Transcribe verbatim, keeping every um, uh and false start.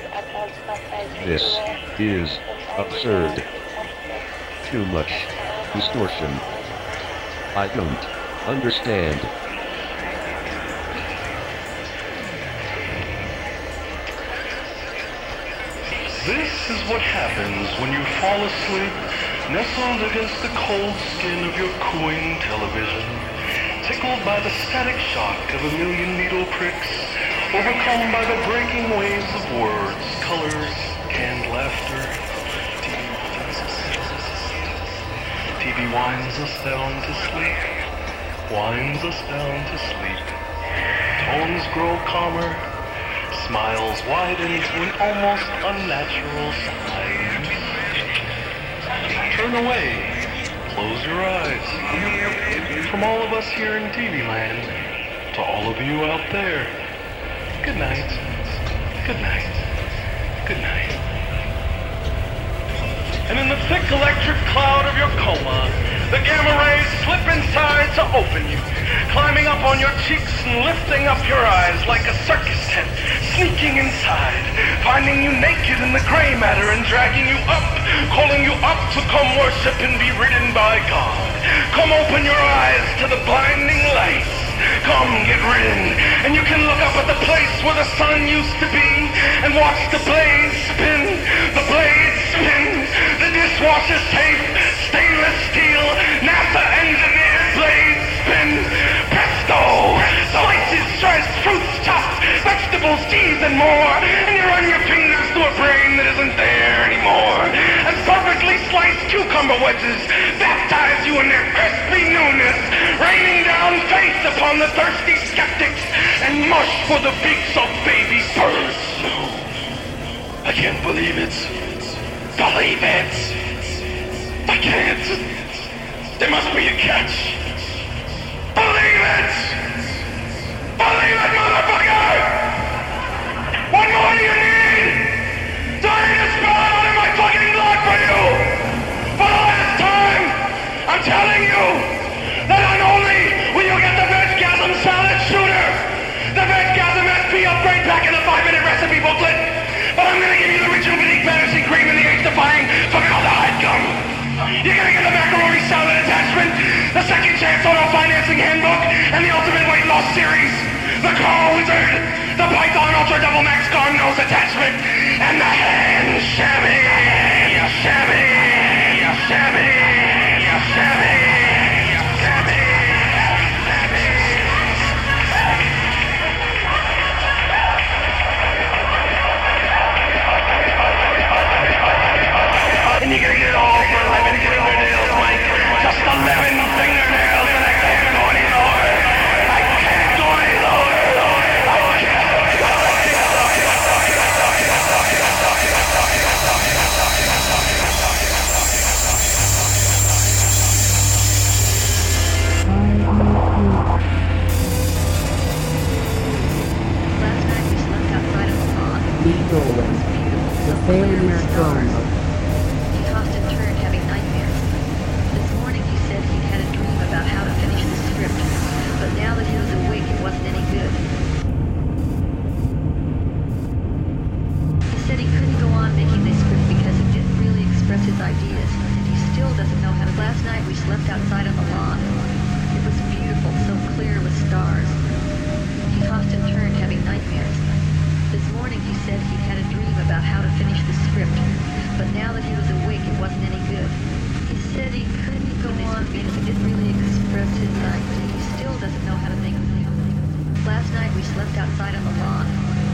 This is absurd. Too much distortion. I don't understand. This is what happens when you fall asleep, nestled against the cold skin of your cooing television, tickled by the static shock of a million needle pricks, overcome by the breaking waves of words, colors, canned laughter. T V winds us down to sleep, winds us down to sleep. Tones grow calmer, smiles widen to an almost unnatural size. Turn away, close your eyes. From all of us here in T V land, to all of you out there, good night, good night, good night. And in the thick electric cloud of your coma, the gamma rays slip inside to open you, climbing up on your cheeks and lifting up your eyes like a circus tent, sneaking inside, finding you naked in the gray matter and dragging you up, calling you up to come worship and be ridden by God. Come open your eyes to the blinding lights. Come get ridden, and you can look up at the place where the sun used to be and watch the blades spin, the blades spin, the dishwasher safe, stainless steel, NASA engineered blades spin. Presto! Slices, sliced, fruits, chopped, vegetables, cheese, and more, and you run your fingers through a brain that isn't there anymore. And perfectly sliced cucumber wedges baptize you in their crispy newness, raining down faith upon the thirsty skeptics and mush for the beaks of baby birds. I can't believe it. Believe it. I can't. There must be a catch. Believe it. Believe it, motherfucker. What more do you need? Do I need to spell it out in my fucking blood for you? For all this time, I'm telling you that not only will you get the Vedgasm salad shooter, the Vedgasm S P upgrade pack in the five-minute recipe booklet, but I'm gonna give you the rejuvenating fantasy cream and the age-defying formaldehyde gum. You're gonna get the macaroni salad attachment, the second chance auto financing handbook, and the ultimate weight loss series, the Carl Wizard, the Python Ultra Double Max Car Nose attachment, and the hand chamois, chamois, chamois, chamois. And you're gonna get it all for eleven fingernails, Mike. Just eleven fingernails, and I can't go any lower. I can't go any lower. I can't. Last night we slept outside of the lawn. Beethoven, the failure stone. He tossed and turned, having nightmares. This morning he said he'd had a dream about how to finish the script, but now that he was awake, it wasn't any good. He said he couldn't go on making this script because he didn't really express his ideas, and he still doesn't know how to. Last night we slept outside on the lawn. It was beautiful, so clear with stars. He tossed and turned, having nightmares. This morning he said he'd had a dream about how to finish the script, but now that he was awake, it wasn't any good. He said he couldn't go on because he didn't really express his ideas. He still doesn't know how to make them. Last night we slept outside on the lawn.